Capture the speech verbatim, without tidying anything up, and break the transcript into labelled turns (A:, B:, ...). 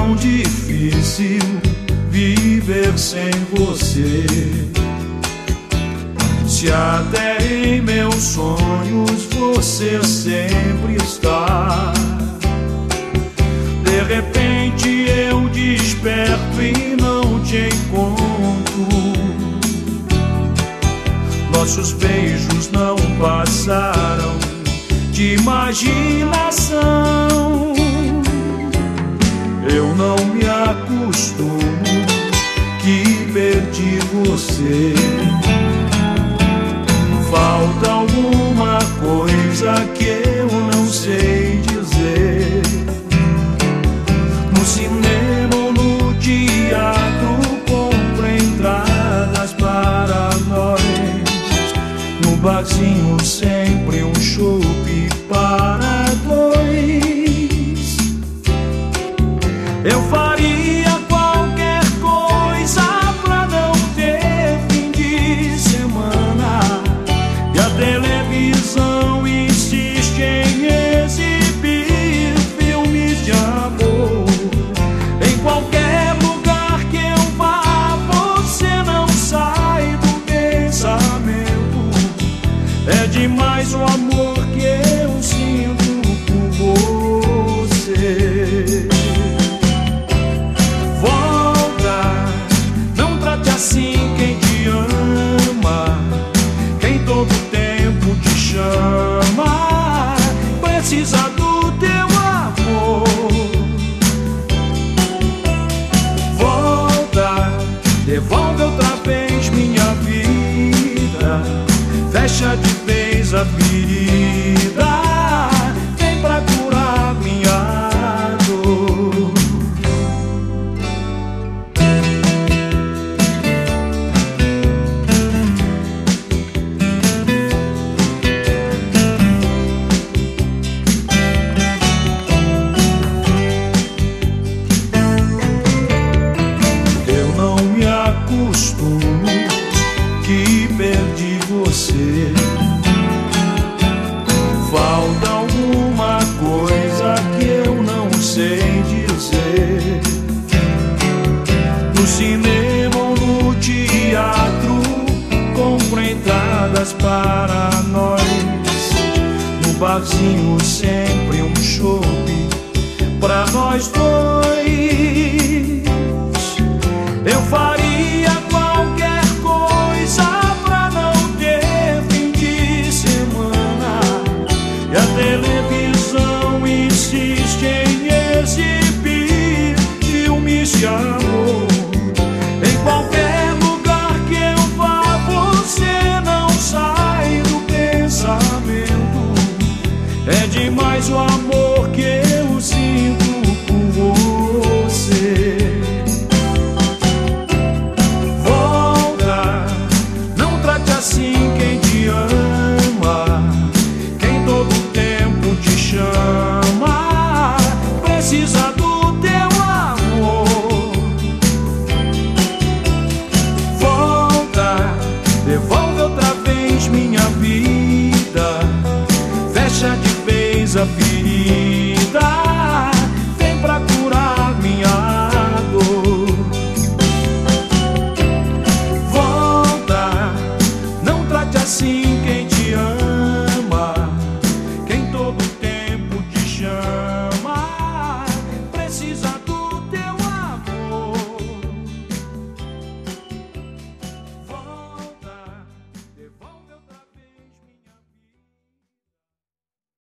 A: tão difícil viver sem você. Se até em meus sonhos você sempre está, de repente eu desperto e não te encontro. Nossos beijos não passaram de imaginação. Eu não me acostumo que perdi você. Falta alguma coisa que eu não sei dizer. No cinema ou no teatro compro entradas para nós. No barzinho sempre um chopp para dois. Eu faria qualquer coisa pra não ter fim de semana. E a televisão insiste em exibir filmes de amor. Em qualquer lugar que eu vá, você não sai do pensamento. É demais o amor que eu sinto por você. Volta, não trate assim quem te ama, quem todo tempo te chama, precisa do teu amor. Volta, devolve outra vez minha vida, fecha de vez a ferida, vem pra curar minha dor. Eu não me acostumo que perdi você. Falta alguma coisa que eu não sei dizer. No cinema ou no teatro compro entradas para nós. No barzinho sempre um chopp pra nós dois. Eu faria qualquer coisa pra não ter fim de semana. E a televisão insiste em exibir filmes de amor. Em qualquer lugar que eu vá, você não sai do pensamento. É demais o amor